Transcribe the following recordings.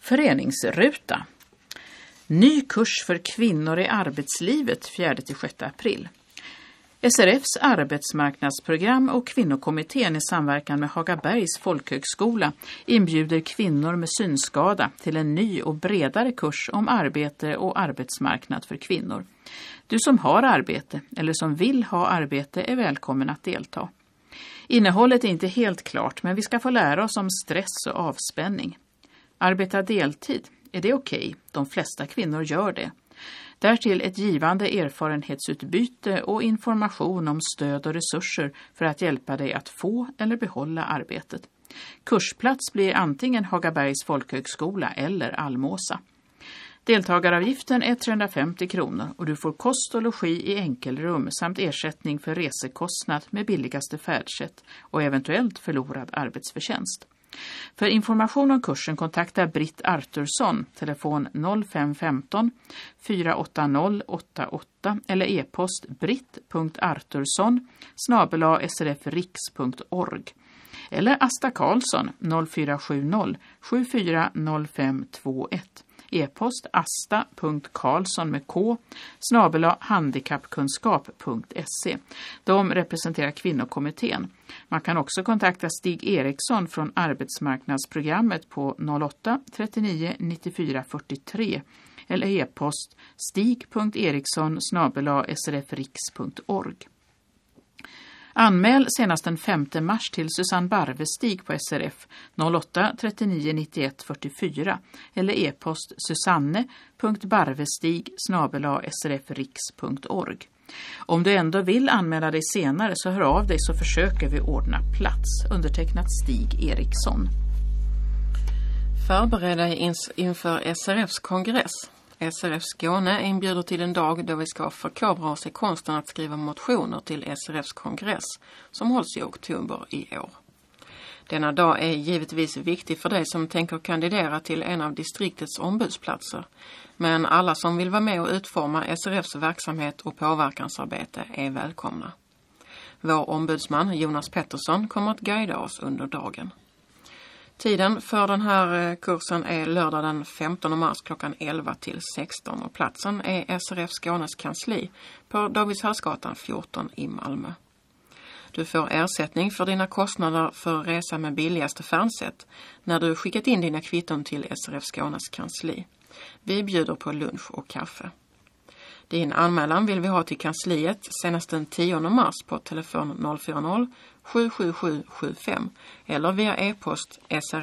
Föreningsruta. Ny kurs för kvinnor i arbetslivet 4-6 april. SRFs arbetsmarknadsprogram och kvinnokommittén i samverkan med Hagabergs folkhögskola inbjuder kvinnor med synskada till en ny och bredare kurs om arbete och arbetsmarknad för kvinnor. Du som har arbete eller som vill ha arbete är välkommen att delta. Innehållet är inte helt klart, men vi ska få lära oss om stress och avspänning. Arbeta deltid, är det okej? De flesta kvinnor gör det. Därtill ett givande erfarenhetsutbyte och information om stöd och resurser för att hjälpa dig att få eller behålla arbetet. Kursplats blir antingen Hagabergs folkhögskola eller Almåsa. Deltagaravgiften är 350 kronor och du får kost och logi i enkelrum samt ersättning för resekostnad med billigaste färdsätt och eventuellt förlorad arbetsförtjänst. För information om kursen kontakta Britt Artursson, telefon 0515 480 88 eller e-post britt.artursson@srfriks.org eller Asta Karlsson 0470 740521. E-post asta.karlsson med k @handikappkunskap.se. De representerar kvinnokommittén. Man kan också kontakta Stig Eriksson från arbetsmarknadsprogrammet på 08 39 94 43 eller e-post stig.eriksson@srfriks.org. Anmäl senast den 5 mars till Susanne Barvestig på SRF 08 39 91 44 eller e-post susanne.barvestig@srfriks.org. Om du ändå vill anmäla dig senare så hör av dig så försöker vi ordna plats. Undertecknat Stig Eriksson. Förbered dig inför SRFs kongress. SRF Skåne inbjuder till en dag då vi ska förkovra oss i konsten att skriva motioner till SRFs kongress som hålls i oktober i år. Denna dag är givetvis viktig för dig som tänker kandidera till en av distriktets ombudsplatser. Men alla som vill vara med och utforma SRFs verksamhet och påverkansarbete är välkomna. Vår ombudsman Jonas Pettersson kommer att guida oss under dagen. Tiden för den här kursen är lördag den 15 mars klockan 11 till 16 och platsen är SRF Skånes kansli på Davidshallsgatan 14 i Malmö. Du får ersättning för dina kostnader för resa med billigaste färdsätt när du skickat in dina kvitton till SRF Skånes kansli. Vi bjuder på lunch och kaffe. Din anmälan vill vi ha till kansliet senast den 10 mars på telefon 040 77775 eller via e-post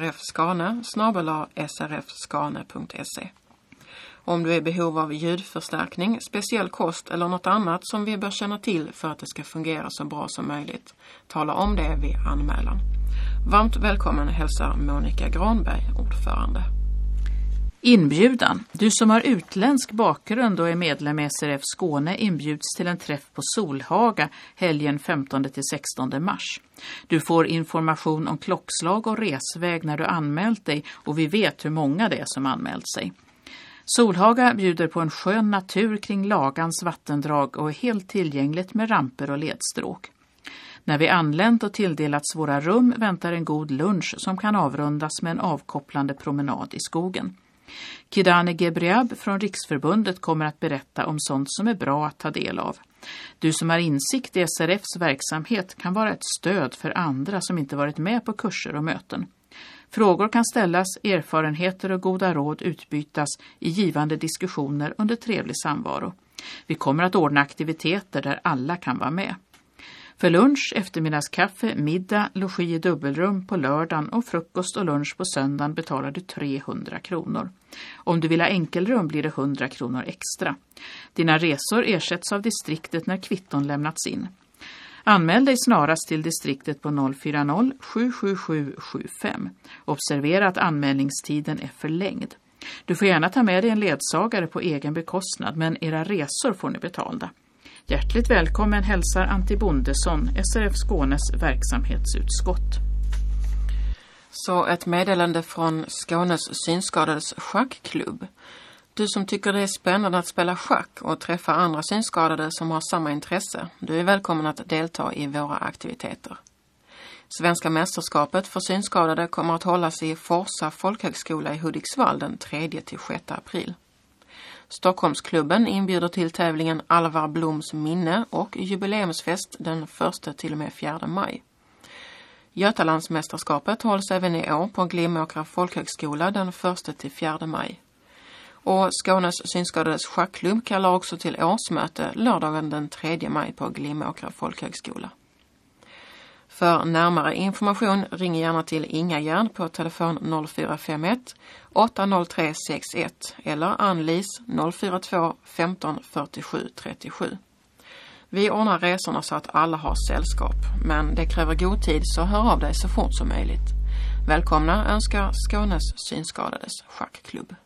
srfskane@srfskane.se. Om du är i behov av ljudförstärkning, speciell kost eller något annat som vi bör känna till för att det ska fungera så bra som möjligt, tala om det vid anmälan. Varmt välkommen hälsar Monica Granberg, ordförande. Inbjudan. Du som har utländsk bakgrund och är medlem i SRF Skåne inbjuds till en träff på Solhaga helgen 15-16 mars. Du får information om klockslag och resväg när du anmält dig och vi vet hur många det är som anmält sig. Solhaga bjuder på en skön natur kring Lagans vattendrag och är helt tillgängligt med ramper och ledstråk. När vi anlänt och tilldelats våra rum väntar en god lunch som kan avrundas med en avkopplande promenad i skogen. Kidane Gebriab från Riksförbundet kommer att berätta om sånt som är bra att ta del av. Du som har insikt i SRFs verksamhet kan vara ett stöd för andra som inte varit med på kurser och möten. Frågor kan ställas, erfarenheter och goda råd utbytas i givande diskussioner under trevlig samvaro. Vi kommer att ordna aktiviteter där alla kan vara med. För lunch, eftermiddagskaffe, middag, logi i dubbelrum på lördagen och frukost och lunch på söndagen betalar du 300 kronor. Om du vill ha enkelrum blir det 100 kronor extra. Dina resor ersätts av distriktet när kvitton lämnats in. Anmäl dig snarast till distriktet på 040 77775. Observera att anmälningstiden är förlängd. Du får gärna ta med dig en ledsagare på egen bekostnad, men era resor får ni betalda. Hjärtligt välkommen hälsar Antti Bondesson, SRF Skånes verksamhetsutskott. Så ett meddelande från Skånes synskadades schackklubb. Du som tycker det är spännande att spela schack och träffa andra synskadade som har samma intresse, du är välkommen att delta i våra aktiviteter. Svenska mästerskapet för synskadade kommer att hållas i Forsa folkhögskola i Hudiksvall den 3-6 april. Stockholmsklubben inbjuder till tävlingen Alvar Bloms minne och jubileumsfest den 1-4 maj. Götalandsmästerskapet hålls även i år på Glimåkra folkhögskola den 1-4 maj. Och Skånes synskadades schackklubb kallar också till årsmöte lördagen den 3 maj på Glimåkra folkhögskola. För närmare information ring gärna till Inga Gärd på telefon 0451 803 61 eller Ann-Lis 042 15 47 37. Vi ordnar resorna så att alla har sällskap, men det kräver god tid, så hör av dig så fort som möjligt. Välkomna önskar Skånes synskadades schackklubb.